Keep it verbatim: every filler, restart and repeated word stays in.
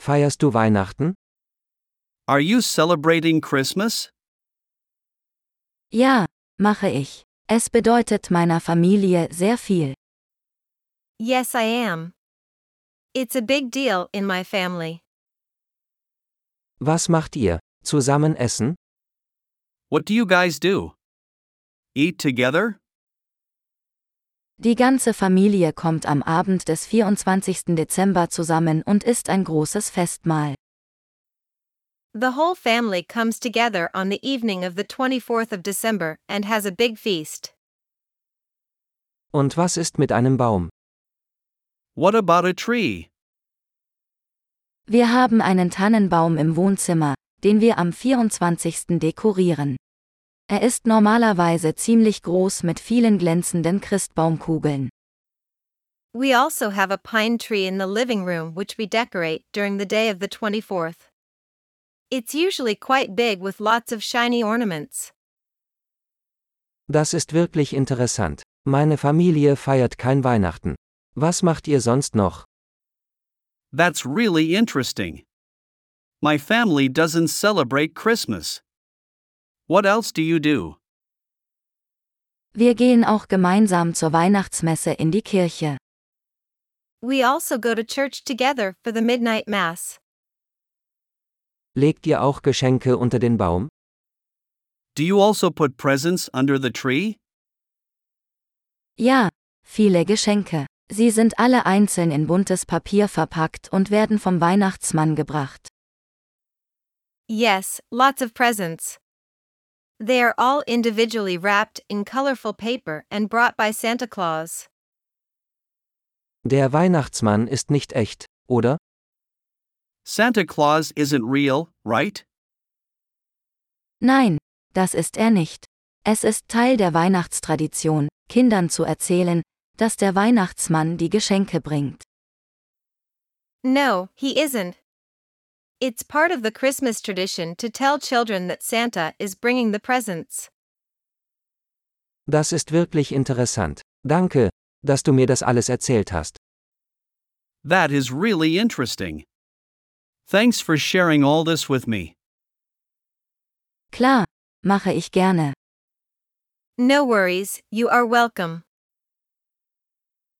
Feierst du Weihnachten? Are you celebrating Christmas? Ja, mache ich. Es bedeutet meiner Familie sehr viel. Yes, I am. It's a big deal in my family. Was macht ihr? Zusammen essen? What do you guys do? Eat together? Die ganze Familie kommt am Abend des vierundzwanzigsten Dezember zusammen und isst ein großes Festmahl. The whole family comes together on the evening of the twenty-fourth of December and has a big feast. Und was ist mit einem Baum? What about a tree? Wir haben einen Tannenbaum im Wohnzimmer, den wir am vierundzwanzigsten dekorieren. Er ist normalerweise ziemlich groß mit vielen glänzenden Christbaumkugeln. We also have a pine tree in the living room which we decorate during the day of the twenty-fourth. It's usually quite big with lots of shiny ornaments. Das ist wirklich interessant. Meine Familie feiert kein Weihnachten. Was macht ihr sonst noch? That's really interesting. My family doesn't celebrate Christmas. What else do you do? Wir gehen auch gemeinsam zur Weihnachtsmesse in die Kirche. We also go to church together for the midnight mass. Legt ihr auch Geschenke unter den Baum? Do you also put presents under the tree? Ja, viele Geschenke. Sie sind alle einzeln in buntes Papier verpackt und werden vom Weihnachtsmann gebracht. Yes, lots of presents. They are all individually wrapped in colorful paper and brought by Santa Claus. Der Weihnachtsmann ist nicht echt, oder? Santa Claus isn't real, right? Nein, das ist er nicht. Es ist Teil der Weihnachtstradition, Kindern zu erzählen, dass der Weihnachtsmann die Geschenke bringt. No, he isn't. It's part of the Christmas tradition to tell children that Santa is bringing the presents. Das ist wirklich interessant. Danke, dass du mir das alles erzählt hast. That is really interesting. Thanks for sharing all this with me. Klar, mache ich gerne. No worries, you are welcome.